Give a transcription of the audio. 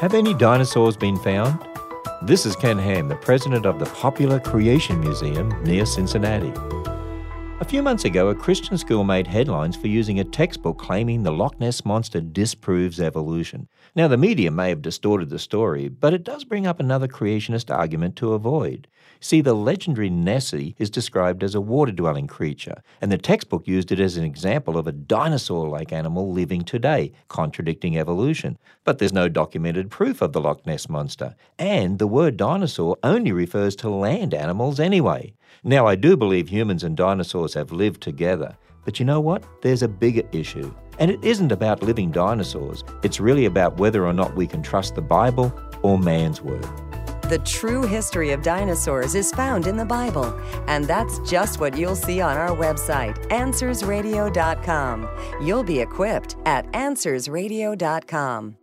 Have any dinosaurs been found? This is Ken Ham, the president of the Popular Creation Museum near Cincinnati. A few months ago, a Christian school made headlines for using a textbook claiming the Loch Ness Monster disproves evolution. Now, the media may have distorted the story, but it does bring up another creationist argument to avoid. See, the legendary Nessie is described as a water-dwelling creature, and the textbook used it as an example of a dinosaur-like animal living today, contradicting evolution. But there's no documented proof of the Loch Ness Monster, and the word dinosaur only refers to land animals anyway. Now, I do believe humans and dinosaurs have lived together, but you know what? There's a bigger issue. And it isn't about living dinosaurs. It's really about whether or not we can trust the Bible or man's word. The true history of dinosaurs is found in the Bible, and that's just what you'll see on our website, AnswersRadio.com. You'll be equipped at AnswersRadio.com.